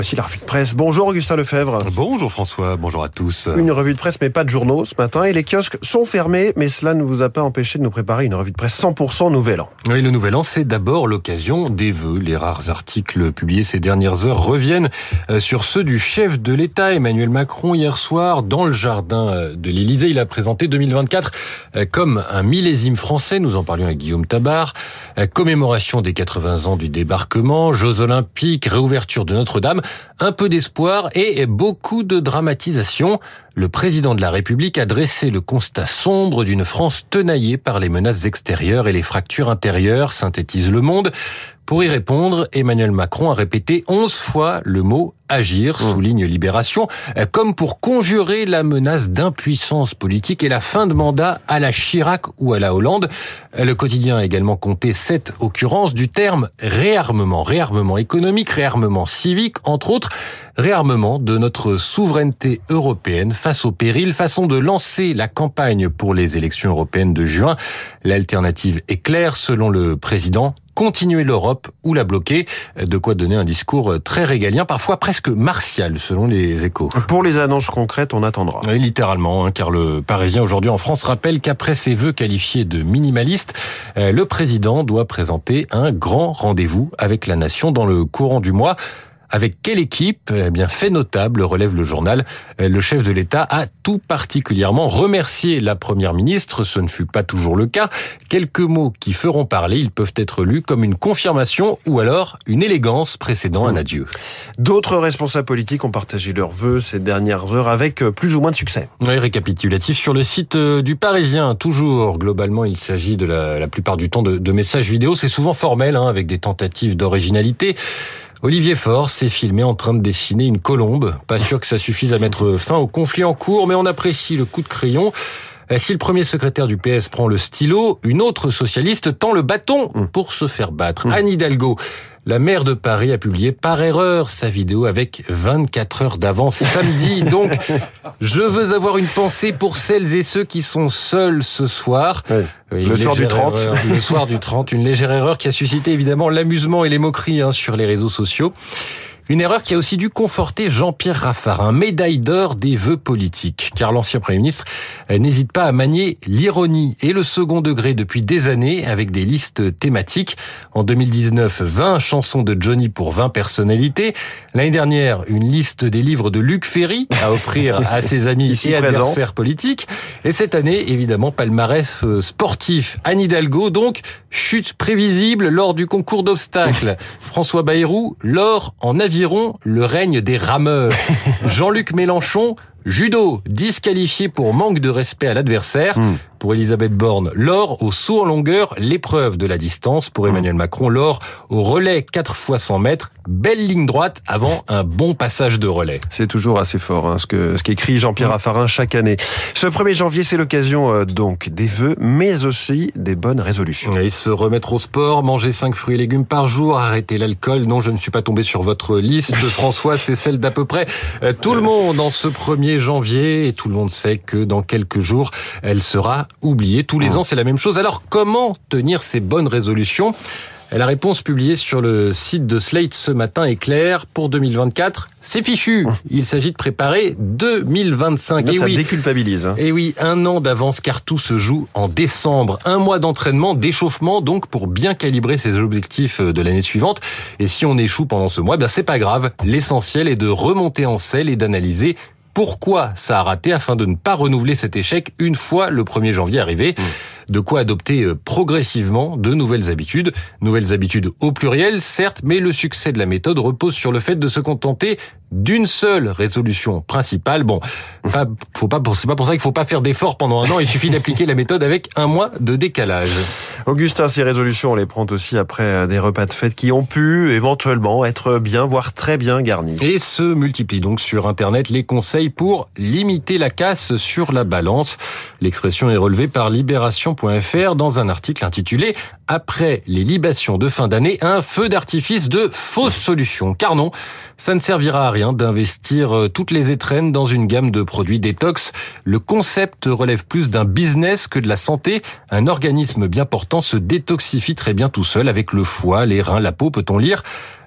Voici la revue de presse. Bonjour Augustin Lefebvre. Bonjour François, bonjour à tous. Une revue de presse mais pas de journaux ce matin et les kiosques sont fermés, mais cela ne vous a pas empêché de nous préparer une revue de presse 100% Nouvel An. Oui, le Nouvel An, c'est d'abord l'occasion des vœux. Les rares articles publiés ces dernières heures reviennent sur ceux du chef de l'État, Emmanuel Macron, hier soir dans le jardin de l'Élysée. Il a présenté 2024 comme un millésime français, nous en parlions avec Guillaume Tabar, commémoration des 80 ans du débarquement, Jeux Olympiques, réouverture de Notre-Dame. Un peu d'espoir et beaucoup de dramatisation. Le président de la République a dressé le constat sombre d'une France tenaillée par les menaces extérieures et les fractures intérieures, synthétise Le Monde. Pour y répondre, Emmanuel Macron a répété 11 fois le mot « agir », souligne Libération, comme pour conjurer la menace d'impuissance politique et la fin de mandat à la Chirac ou à la Hollande. Le quotidien a également compté 7 occurrences du terme réarmement. Réarmement économique, réarmement civique, entre autres, réarmement de notre souveraineté européenne face au péril, façon de lancer la campagne pour les élections européennes de juin. L'alternative est claire, selon le président. Continuer l'Europe ou la bloquer, de quoi donner un discours très régalien, parfois presque martial, selon les Échos. Pour les annonces concrètes, on attendra. Oui, littéralement, car le Parisien aujourd'hui en France rappelle qu'après ses vœux qualifiés de minimalistes, le président doit présenter un grand rendez-vous avec la nation dans le courant du mois. Avec quelle équipe? Eh bien, fait notable, relève le journal. Le chef de l'État a tout particulièrement remercié la première ministre. Ce ne fut pas toujours le cas. Quelques mots qui feront parler, ils peuvent être lus comme une confirmation ou alors une élégance précédant un adieu. D'autres responsables politiques ont partagé leurs vœux ces dernières heures avec plus ou moins de succès. Oui, récapitulatif sur le site du Parisien. Toujours, globalement, il s'agit de la plupart du temps de messages vidéo. C'est souvent formel, avec des tentatives d'originalité. Olivier Faure s'est filmé en train de dessiner une colombe. Pas sûr que ça suffise à mettre fin au conflit en cours, mais on apprécie le coup de crayon. Si le premier secrétaire du PS prend le stylo, une autre socialiste tend le bâton pour se faire battre. Anne Hidalgo, la maire de Paris, a publié par erreur sa vidéo avec 24 heures d'avance samedi. Donc, je veux avoir une pensée pour celles et ceux qui sont seuls ce soir. Oui, le soir du 30. Le soir du 30, une légère erreur qui a suscité évidemment l'amusement et les moqueries sur les réseaux sociaux. Une erreur qui a aussi dû conforter Jean-Pierre Raffarin, médaille d'or des vœux politiques, car l'ancien Premier ministre n'hésite pas à manier l'ironie et le second degré depuis des années avec des listes thématiques. En 2019, 20 chansons de Johnny pour 20 personnalités. L'année dernière, une liste des livres de Luc Ferry à offrir à ses amis et adversaires politiques. Et cette année, évidemment, palmarès sportif. Anne Hidalgo, donc, chute prévisible lors du concours d'obstacles. François Bayrou, l'or en aviron, le règne des rameurs. Jean-Luc Mélenchon, judo, disqualifié pour manque de respect à l'adversaire. Pour Elisabeth Borne, l'or au saut en longueur, l'épreuve de la distance. Pour Emmanuel Macron, l'or au relais 4 x 100 mètres. Belle ligne droite avant un bon passage de relais. C'est toujours assez fort, ce qu'écrit Jean-Pierre Raffarin chaque année. Ce 1er janvier, c'est l'occasion donc des vœux, mais aussi des bonnes résolutions. Et se remettre au sport, manger 5 fruits et légumes par jour, arrêter l'alcool. Non, je ne suis pas tombé sur votre liste, François, c'est celle d'à peu près tout le monde en ce 1er janvier. Et tout le monde sait que dans quelques jours, elle sera oubliée. Tous les ans, c'est la même chose. Alors, comment tenir ces bonnes résolutions ? La réponse publiée sur le site de Slate ce matin est claire. Pour 2024, c'est fichu. Il s'agit de préparer 2025. Là, ça déculpabilise. Et oui, 1 an d'avance car tout se joue en décembre. 1 mois d'entraînement, d'échauffement donc pour bien calibrer ses objectifs de l'année suivante. Et si on échoue pendant ce mois, c'est pas grave. L'essentiel est de remonter en selle et d'analyser pourquoi ça a raté afin de ne pas renouveler cet échec une fois le 1er janvier arrivé. De quoi adopter progressivement de nouvelles habitudes. Nouvelles habitudes au pluriel, certes, mais le succès de la méthode repose sur le fait de se contenter d'une seule résolution principale. Bon, c'est pas pour ça qu'il faut pas faire d'efforts pendant 1 an, il suffit d'appliquer la méthode avec 1 mois de décalage. Augustin, ces résolutions, on les prend aussi après des repas de fête qui ont pu éventuellement être bien, voire très bien garnis. Et se multiplient donc sur Internet les conseils pour limiter la casse sur la balance. L'expression est relevée par Libération.fr dans un article intitulé « Après les libations de fin d'année, un feu d'artifice de fausses solutions ». Car non, ça ne servira à rien d'investir toutes les étrennes dans une gamme de produits détox. Le concept relève plus d'un business que de la santé. Un organisme bien portant se détoxifie très bien tout seul avec le foie, les reins, la peau, peut-on lire.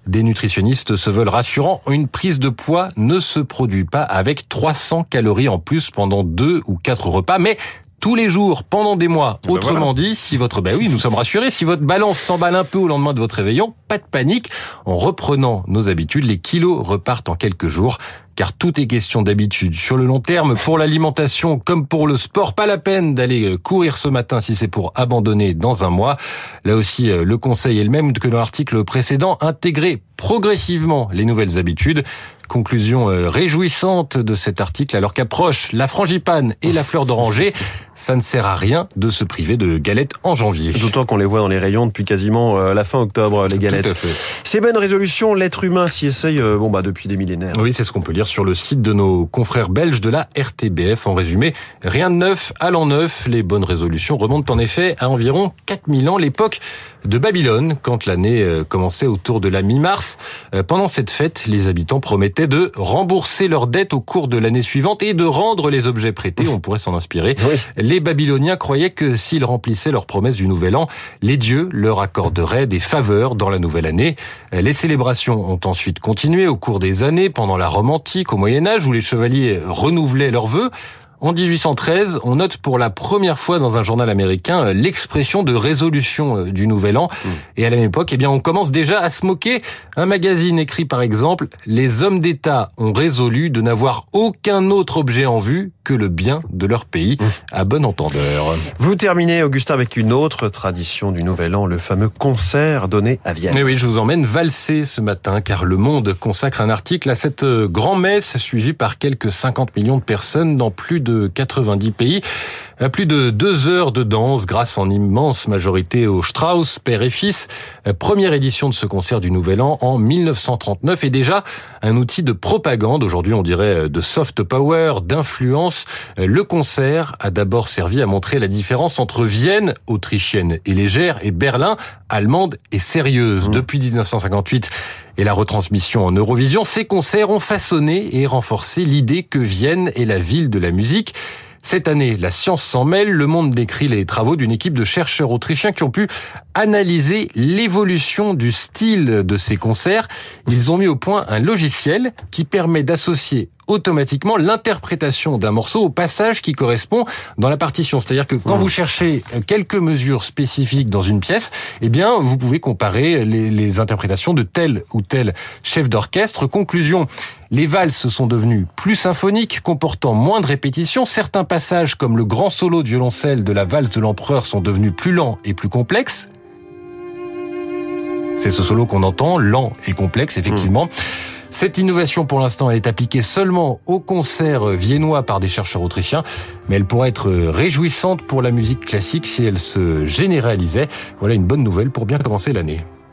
Des nutritionnistes se veulent rassurants. Une prise de poids ne se produit pas avec 300 calories en plus pendant 2 ou 4 repas, mais tous les jours, pendant des mois. Autrement dit, si votre, nous sommes rassurés, si votre balance s'emballe un peu au lendemain de votre réveillon, pas de panique. En reprenant nos habitudes, les kilos repartent en quelques jours. Car tout est question d'habitude. Sur le long terme, pour l'alimentation comme pour le sport, pas la peine d'aller courir ce matin si c'est pour abandonner dans un mois. Là aussi, le conseil est le même que dans l'article précédent, intégrer progressivement les nouvelles habitudes. Conclusion réjouissante de cet article, alors qu'approche la frangipane et la fleur d'oranger, ça ne sert à rien de se priver de galettes en janvier. D'autant qu'on les voit dans les rayons depuis quasiment la fin octobre, les galettes. Tout à fait. Ces bonnes résolutions, l'être humain s'y essaye depuis des millénaires. Oui, c'est ce qu'on peut lire sur le site de nos confrères belges de la RTBF. En résumé, rien de neuf à l'an neuf. Les bonnes résolutions remontent en effet à environ 4000 ans, l'époque de Babylone, quand l'année commençait autour de la mi-mars. Pendant cette fête, les habitants promettaient de rembourser leurs dettes au cours de l'année suivante et de rendre les objets prêtés. On pourrait s'en inspirer. Oui. Les Babyloniens croyaient que s'ils remplissaient leurs promesses du Nouvel An, les dieux leur accorderaient des faveurs dans la nouvelle année. Les célébrations ont ensuite continué au cours des années, pendant la Rome antique, au Moyen-Âge, où les chevaliers renouvelaient leurs vœux. En 1813, on note pour la première fois dans un journal américain l'expression de résolution du Nouvel An. Et à la même époque, on commence déjà à se moquer. Un magazine écrit par exemple « Les hommes d'État ont résolu de n'avoir aucun autre objet en vue que le bien de leur pays ». À bon entendeur. Vous terminez, Augustin, avec une autre tradition du Nouvel An, le fameux concert donné à Vienne. Mais oui, je vous emmène valser ce matin, car Le Monde consacre un article à cette grand-messe suivie par quelques 50 millions de personnes dans plus de 90 pays. Plus de 2 heures de danse grâce en immense majorité au Strauss, père et fils. Première édition de ce concert du Nouvel An en 1939 et déjà un outil de propagande, aujourd'hui on dirait de soft power, d'influence. Le concert a d'abord servi à montrer la différence entre Vienne, autrichienne et légère, et Berlin, allemande et sérieuse. Depuis 1958 et la retransmission en Eurovision, ces concerts ont façonné et renforcé l'idée que Vienne est la ville de la musique. Cette année, la science s'en mêle. Le Monde décrit les travaux d'une équipe de chercheurs autrichiens qui ont pu analyser l'évolution du style de ces concerts. Ils ont mis au point un logiciel qui permet d'associer automatiquement l'interprétation d'un morceau au passage qui correspond dans la partition. C'est-à-dire que quand vous cherchez quelques mesures spécifiques dans une pièce, vous pouvez comparer les interprétations de tel ou tel chef d'orchestre. Conclusion, les valses sont devenues plus symphoniques, comportant moins de répétitions. Certains passages, comme le grand solo de violoncelle de la valse de l'empereur, sont devenus plus lents et plus complexes. C'est ce solo qu'on entend, lent et complexe, effectivement. Cette innovation, pour l'instant, elle est appliquée seulement aux concerts viennois par des chercheurs autrichiens, mais elle pourrait être réjouissante pour la musique classique si elle se généralisait. Voilà une bonne nouvelle pour bien commencer l'année.